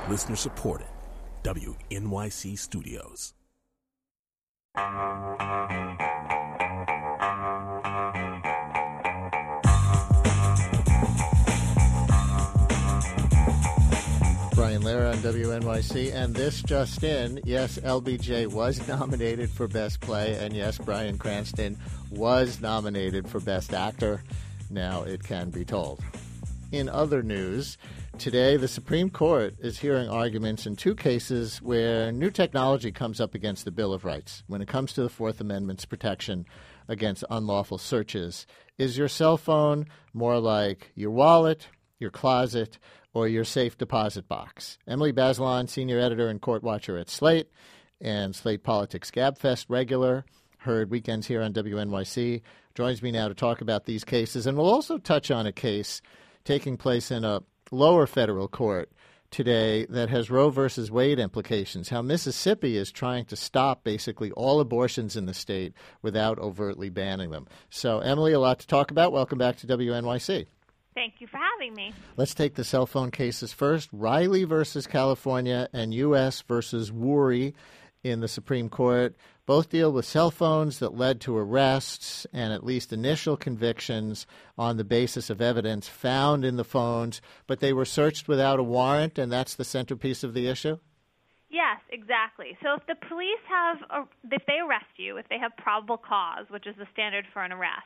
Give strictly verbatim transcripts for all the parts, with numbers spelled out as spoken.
Listener supported. W N Y C Studios. Brian Lehrer on W N Y C, and this just in, yes, L B J was nominated for Best Play, and yes, Bryan Cranston was nominated for Best Actor. Now it can be told. In other news, today the Supreme Court is hearing arguments in two cases where new technology comes up against the Bill of Rights. When it comes to the Fourth Amendment's protection against unlawful searches, is your cell phone more like your wallet, your closet, or your safe deposit box? Emily Bazelon, senior editor and court watcher at Slate, and Slate Politics Gabfest regular, heard weekends here on W N Y C, joins me now to talk about these cases. And we'll also touch on a case taking place in a lower federal court today that has Roe versus Wade implications, how Mississippi is trying to stop basically all abortions in the state without overtly banning them. So, Emily, a lot to talk about. Welcome back to W N Y C. Thank you for having me. Let's take the cell phone cases first. Riley versus California and U S versus Woori in the Supreme Court. Both deal with cell phones that led to arrests and at least initial convictions on the basis of evidence found in the phones, but they were searched without a warrant, and that's the centerpiece of the issue? Yes, exactly. So if the police have, a, if they arrest you, if they have probable cause, which is the standard for an arrest,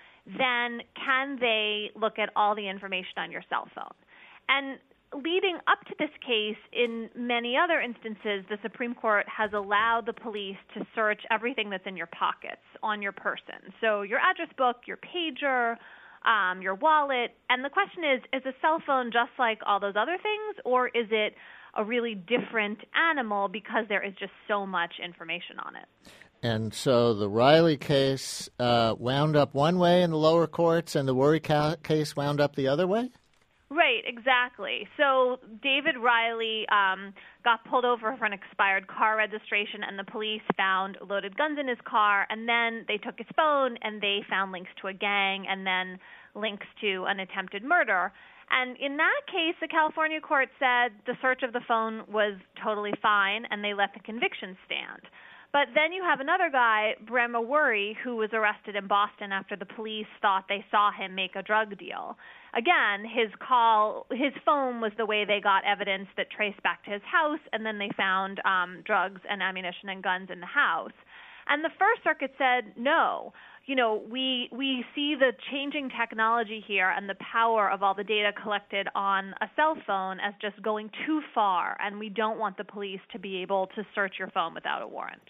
then can they look at all the information on your cell phone? And leading up to this case, in many other instances, the Supreme Court has allowed the police to search everything that's in your pockets on your person. So your address book, your pager, um, your wallet. And the question is, is a cell phone just like all those other things, or is it a really different animal because there is just so much information on it? And so the Riley case uh, wound up one way in the lower courts, and the Woori ca- case wound up the other way? Right, exactly. So David Riley um, got pulled over for an expired car registration, and the police found loaded guns in his car, and then they took his phone, and they found links to a gang, and then links to an attempted murder. And in that case, the California court said the search of the phone was totally fine, and they let the conviction stand. But then you have another guy, Brema Woori, who was arrested in Boston after the police thought they saw him make a drug deal. Again, his call, his phone was the way they got evidence that traced back to his house, and then they found um, drugs and ammunition and guns in the house. And the First Circuit said, no, you know, we we see the changing technology here and the power of all the data collected on a cell phone as just going too far, and we don't want the police to be able to search your phone without a warrant.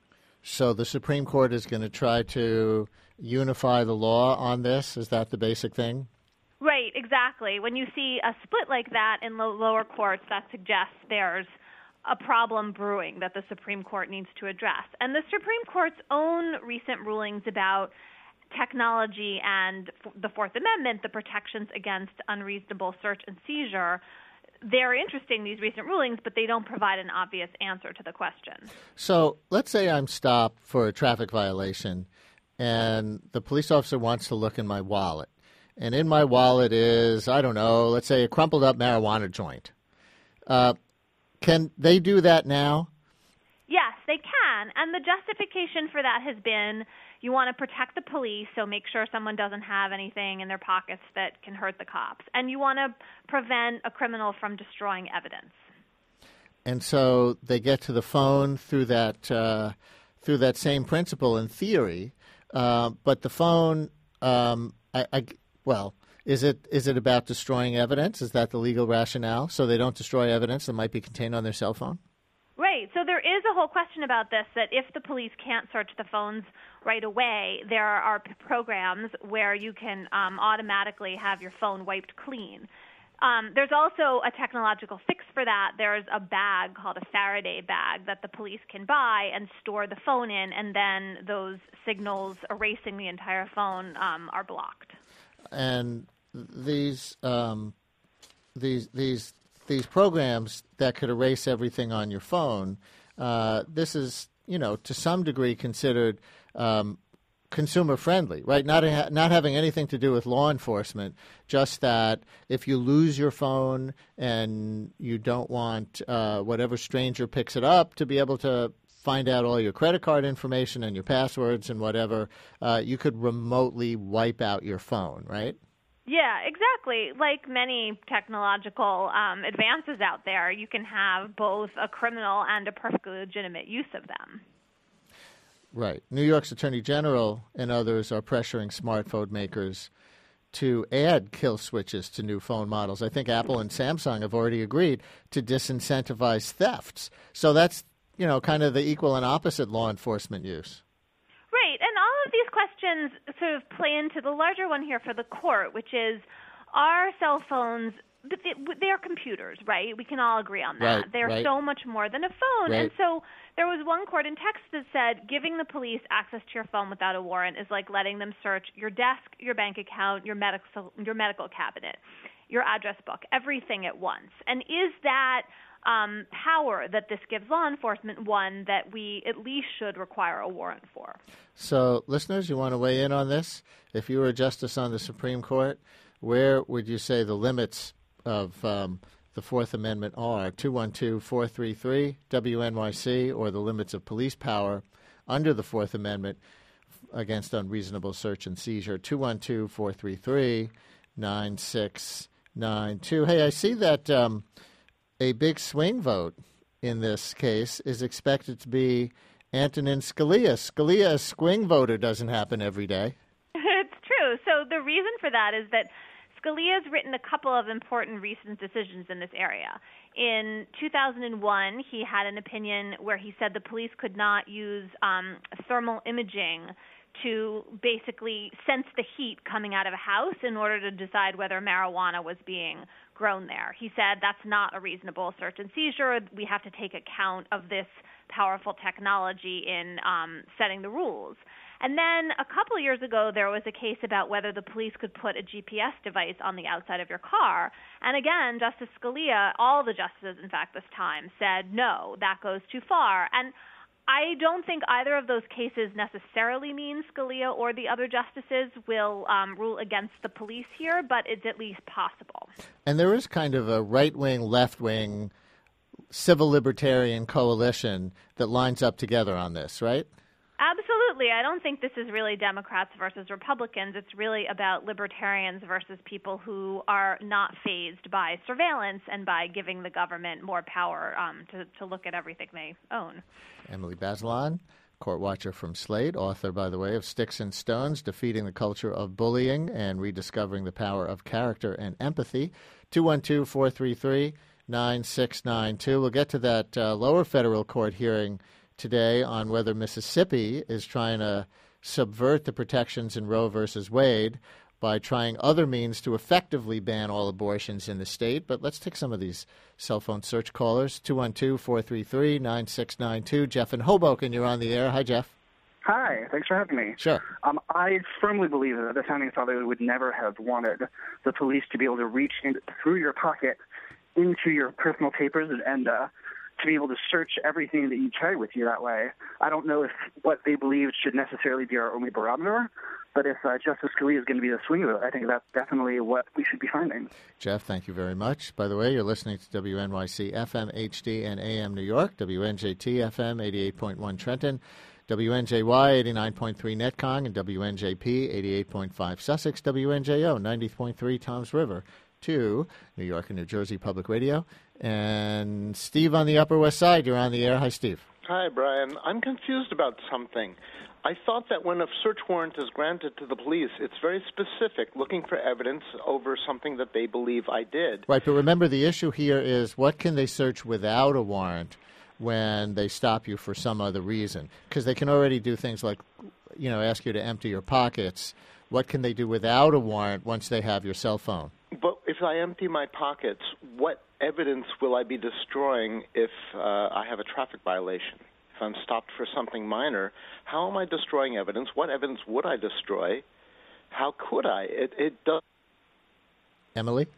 So the Supreme Court is going to try to unify the law on this? Is that the basic thing? Right, exactly. When you see a split like that in the lower courts, that suggests there's a problem brewing that the Supreme Court needs to address. And the Supreme Court's own recent rulings about technology and the Fourth Amendment, the protections against unreasonable search and seizure, they're interesting, these recent rulings, but they don't provide an obvious answer to the question. So let's say I'm stopped for a traffic violation, and the police officer wants to look in my wallet. And in my wallet is, I don't know, let's say a crumpled up marijuana joint. Uh, can they do that now? Yes, they can. And the justification for that has been you want to protect the police, so make sure someone doesn't have anything in their pockets that can hurt the cops. And you want to prevent a criminal from destroying evidence. And so they get to the phone through that uh, through that same principle in theory, uh, but the phone, um, I, I, well, is it is it about destroying evidence? Is that the legal rationale? So they don't destroy evidence that might be contained on their cell phone? Right. So there is a whole question about this, that if the police can't search the phones right away, there are p- programs where you can um, automatically have your phone wiped clean. Um, there's also a technological fix for that. There's a bag called a Faraday bag that the police can buy and store the phone in, and then those signals erasing the entire phone um, are blocked. And these um, these these these programs that could erase everything on your phone, uh, this is, you know, to some degree considered um, consumer friendly, right? Not ha- not having anything to do with law enforcement, just that if you lose your phone and you don't want uh, whatever stranger picks it up to be able to find out all your credit card information and your passwords and whatever, uh, you could remotely wipe out your phone, right? Yeah, exactly. Like many technological um, advances out there, you can have both a criminal and a perfectly legitimate use of them. Right. New York's Attorney General and others are pressuring smartphone makers to add kill switches to new phone models. I think Apple and Samsung have already agreed to disincentivize thefts. So that's, you know, kind of the equal and opposite law enforcement use. Right. And all of these questions sort of play into the larger one here for the court, which is, are cell phones, they're computers, right? We can all agree on that. Right, they're right. so much more than a phone. Right. And so there was one court in Texas that said giving the police access to your phone without a warrant is like letting them search your desk, your bank account, your medical, your medical cabinet, your address book, everything at once. And is that um, power that this gives law enforcement one that we at least should require a warrant for? So, listeners, you want to weigh in on this? If you were a justice on the Supreme Court, where would you say the limits of um, the Fourth Amendment are? two one two, four three three, W N Y C, or the limits of police power under the Fourth Amendment against unreasonable search and seizure? two one two, four three three, nine six nine two. Hey, I see that um, a big swing vote in this case is expected to be Antonin Scalia. Scalia, a swing voter, doesn't happen every day. It's true. So the reason for that is that Scalia's written a couple of important recent decisions in this area. In two thousand one, he had an opinion where he said the police could not use um, thermal imaging to basically sense the heat coming out of a house in order to decide whether marijuana was being grown there. He said that's not a reasonable search and seizure. We have to take account of this powerful technology in um, setting the rules. And then a couple of years ago, there was a case about whether the police could put a G P S device on the outside of your car. And again, Justice Scalia, all the justices, in fact, this time, said, no, that goes too far. And I don't think either of those cases necessarily means Scalia or the other justices will um, rule against the police here, but it's at least possible. And there is kind of a right-wing, left-wing civil libertarian coalition that lines up together on this, right? Absolutely. I don't think this is really Democrats versus Republicans. It's really about libertarians versus people who are not fazed by surveillance and by giving the government more power um, to, to look at everything they own. Emily Bazelon, court watcher from Slate, author, by the way, of Sticks and Stones, Defeating the Culture of Bullying and Rediscovering the Power of Character and Empathy. two one two, four three three, nine six nine two. We'll get to that uh, lower federal court hearing today on whether Mississippi is trying to subvert the protections in Roe versus Wade by trying other means to effectively ban all abortions in the state. But let's take some of these cell phone search callers. two one two, four three three, nine six nine two. Jeff in Hoboken, you're on the air. Hi, Jeff. Hi, thanks for having me. Sure. Um, I firmly believe that the Founding Fathers would never have wanted the police to be able to reach in, through your pocket into your personal papers and, and uh, to be able to search everything that you carry with you that way. I don't know if what they believe should necessarily be our only barometer, but if uh, Justice Scalia is going to be the swing of it, I think that's definitely what we should be finding. Jeff, thank you very much. By the way, you're listening to W N Y C F M H D and A M New York, W N J T F M eighty-eight point one Trenton, W N J Y eighty-nine point three Netcong, and W N J P eighty-eight point five Sussex, W N J O ninety point three Toms River, to New York and New Jersey Public Radio. And Steve on the Upper West Side, you're on the air. Hi, Steve. Hi, Brian. I'm confused about something. I thought that when a search warrant is granted to the police, it's very specific, looking for evidence over something that they believe I did. Right, but remember the issue here is what can they search without a warrant when they stop you for some other reason? Because they can already do things like, you know, ask you to empty your pockets. What can they do without a warrant once they have your cell phone? But if I empty my pockets, what evidence will I be destroying if uh, I have a traffic violation? If I'm stopped for something minor, how am I destroying evidence? What evidence would I destroy? How could I? It, it does. Emily?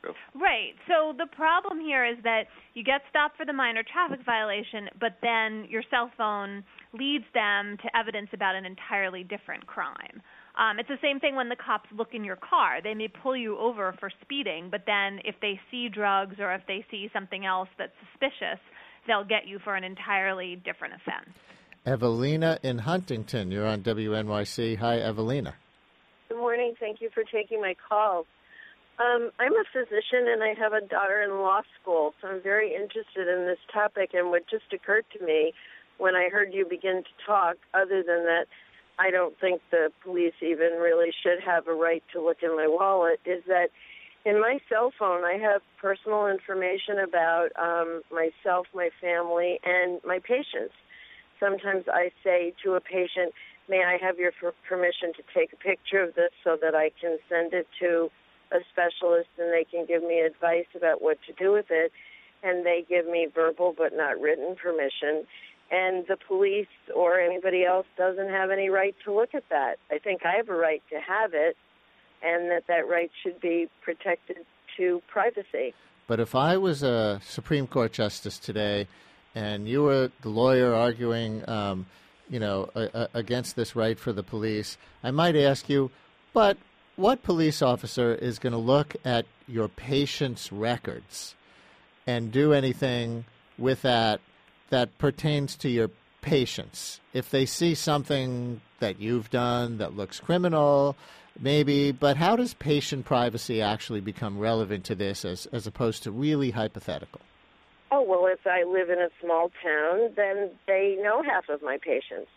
true. Right. So the problem here is that you get stopped for the minor traffic violation, but then your cell phone leads them to evidence about an entirely different crime. Um, it's the same thing when the cops look in your car. They may pull you over for speeding, but then if they see drugs or if they see something else that's suspicious, they'll get you for an entirely different offense. Evelina in Huntington, you're on W N Y C. Hi, Evelina. Good morning. Thank you for taking my call. Um, I'm a physician, and I have a daughter in law school, so I'm very interested in this topic. And what just occurred to me when I heard you begin to talk, other than that I don't think the police even really should have a right to look in my wallet, is that in my cell phone I have personal information about um, myself, my family, and my patients. Sometimes I say to a patient, may I have your permission to take a picture of this so that I can send it to a specialist and they can give me advice about what to do with it, and they give me verbal but not written permission. And the police or anybody else doesn't have any right to look at that. I think I have a right to have it, and that that right should be protected to privacy. But if I was a Supreme Court justice today and you were the lawyer arguing, um, you know, a, a, against this right for the police, I might ask you, but what police officer is going to look at your patient's records and do anything with that that pertains to your patients? If they see something that you've done that looks criminal, maybe, but how does patient privacy actually become relevant to this as, as opposed to really hypothetical? Oh, well, if I live in a small town, then they know half of my patients.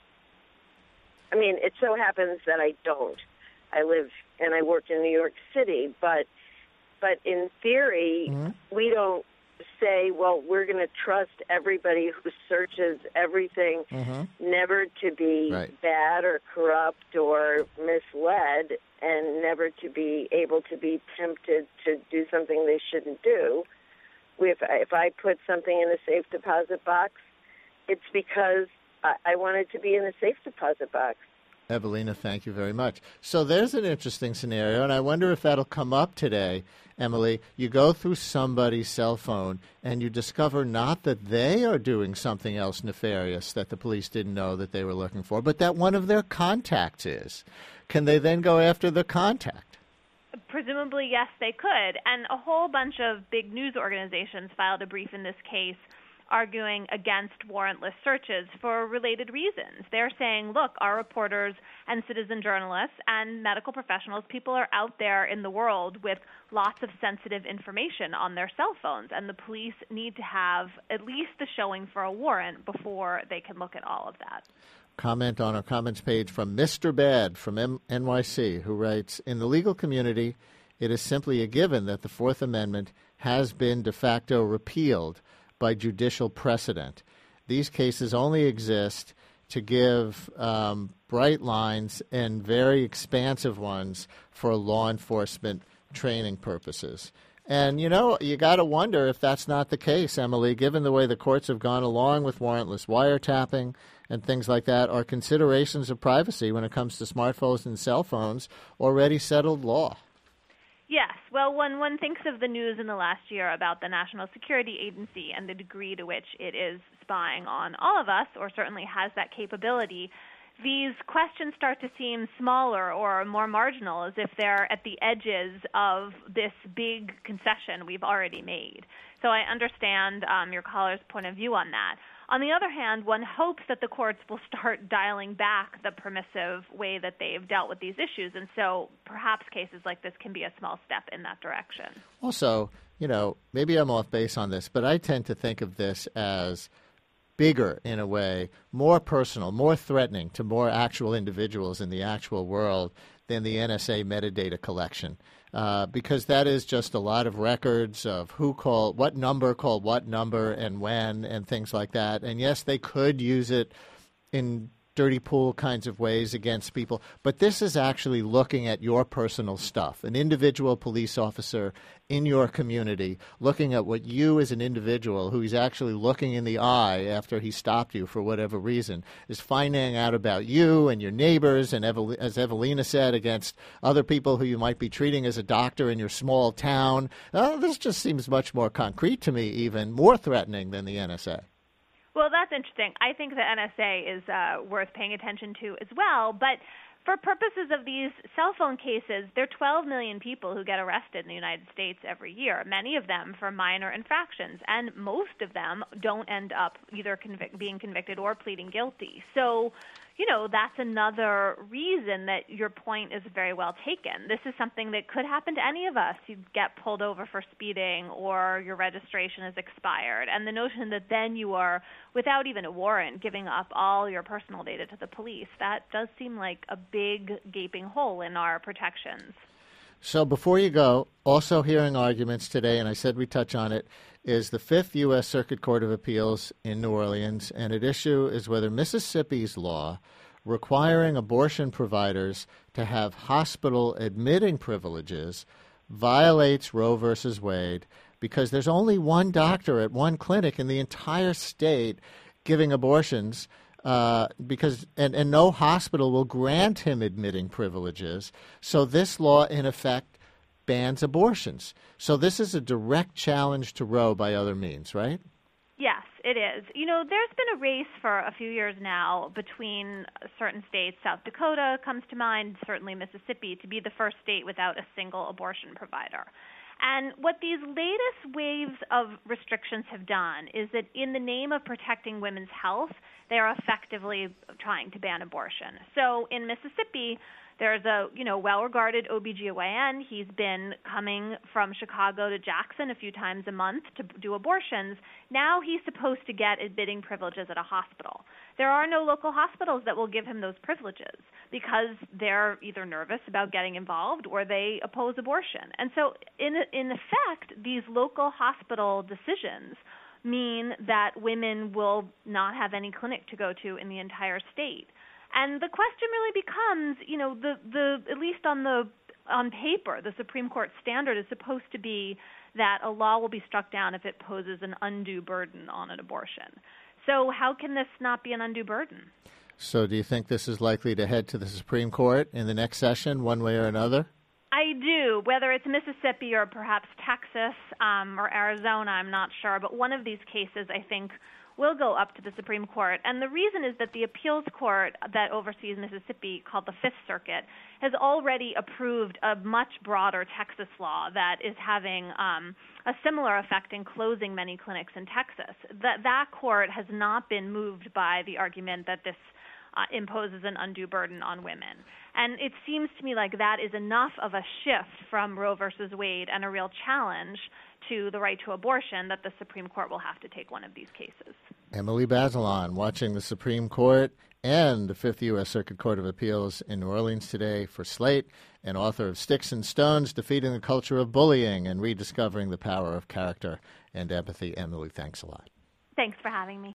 I mean, it so happens that I don't. I live and I work in New York City, but but in theory, mm-hmm. we don't say, well, we're going to trust everybody who searches everything mm-hmm. never to be right. bad or corrupt or misled, and never to be able to be tempted to do something they shouldn't do. If, if I put something in a safe deposit box, it's because I, I want it to be in a safe deposit box. Evelina, thank you very much. So there's an interesting scenario, and I wonder if that'll come up today, Emily. You go through somebody's cell phone, and you discover not that they are doing something else nefarious that the police didn't know that they were looking for, but that one of their contacts is. Can they then go after the contact? Presumably, yes, they could. And a whole bunch of big news organizations filed a brief in this case arguing against warrantless searches for related reasons. They're saying, look, our reporters and citizen journalists and medical professionals, people are out there in the world with lots of sensitive information on their cell phones, and the police need to have at least the showing for a warrant before they can look at all of that. Comment on our comments page from Mister Bad from M- N Y C, who writes, in the legal community, it is simply a given that the Fourth Amendment has been de facto repealed by judicial precedent. These cases only exist to give um, bright lines and very expansive ones for law enforcement training purposes. And, you know, you got to wonder if that's not the case, Emily, given the way the courts have gone along with warrantless wiretapping and things like that. Are considerations of privacy when it comes to smartphones and cell phones already settled law? Yes. Well, when one thinks of the news in the last year about the National Security Agency and the degree to which it is spying on all of us, or certainly has that capability, these questions start to seem smaller or more marginal, as if they're at the edges of this big concession we've already made. So I understand um, your caller's point of view on that. On the other hand, one hopes that the courts will start dialing back the permissive way that they've dealt with these issues, and so perhaps cases like this can be a small step in that direction. Also, you know, maybe I'm off base on this, but I tend to think of this as bigger in a way, more personal, more threatening to more actual individuals in the actual world than the N S A metadata collection. Uh, because that is just a lot of records of who called, what number called what number and when and things like that. And yes, they could use it in dirty pool kinds of ways against people. But this is actually looking at your personal stuff, an individual police officer in your community, looking at what you as an individual who he's actually looking in the eye after he stopped you for whatever reason, is finding out about you and your neighbors, and Evel- as Evelina said, against other people who you might be treating as a doctor in your small town. Uh, this just seems much more concrete to me, even more threatening than the N S A. Well, that's interesting. I think the N S A is uh, worth paying attention to as well. But for purposes of these cell phone cases, there are twelve million people who get arrested in the United States every year, many of them for minor infractions, and most of them don't end up either convic- being convicted or pleading guilty. So, you know, that's another reason that your point is very well taken. This is something that could happen to any of us. You get pulled over for speeding or your registration is expired. And the notion that then you are, without even a warrant, giving up all your personal data to the police, that does seem like a big gaping hole in our protections. So before you go, also hearing arguments today, and I said we touch on it, is the Fifth U S Circuit Court of Appeals in New Orleans, and at issue is whether Mississippi's law requiring abortion providers to have hospital admitting privileges violates Roe versus Wade, because there's only one doctor at one clinic in the entire state giving abortions, uh, because and, and no hospital will grant him admitting privileges. So this law, in effect, bans abortions. So this is a direct challenge to Roe by other means, right? Yes, it is. You know, there's been a race for a few years now between certain states. South Dakota comes to mind, certainly Mississippi, to be the first state without a single abortion provider. And what these latest waves of restrictions have done is that in the name of protecting women's health, they are effectively trying to ban abortion. So in Mississippi, there's a, you know, well-regarded O B G Y N. He's been coming from Chicago to Jackson a few times a month to do abortions. Now he's supposed to get admitting privileges at a hospital. There are no local hospitals that will give him those privileges because they're either nervous about getting involved or they oppose abortion. And so in in effect, these local hospital decisions mean that women will not have any clinic to go to in the entire state. And the question really becomes, you know, the, the at least on the on paper, the Supreme Court standard is supposed to be that a law will be struck down if it poses an undue burden on an abortion. So how can this not be an undue burden? So do you think this is likely to head to the Supreme Court in the next session, one way or another? I do, whether it's Mississippi or perhaps Texas um, or Arizona, I'm not sure. But one of these cases, I think, will go up to the Supreme Court. And the reason is that the appeals court that oversees Mississippi, called the Fifth Circuit, has already approved a much broader Texas law that is having um, a similar effect in closing many clinics in Texas. That, that court has not been moved by the argument that this uh, imposes an undue burden on women. And it seems to me like that is enough of a shift from Roe versus Wade and a real challenge to the right to abortion that the Supreme Court will have to take one of these cases. Emily Bazelon watching the Supreme Court and the Fifth U S Circuit Court of Appeals in New Orleans today for Slate, and author of Sticks and Stones, Defeating the Culture of Bullying and Rediscovering the Power of Character and Empathy. Emily, thanks a lot. Thanks for having me.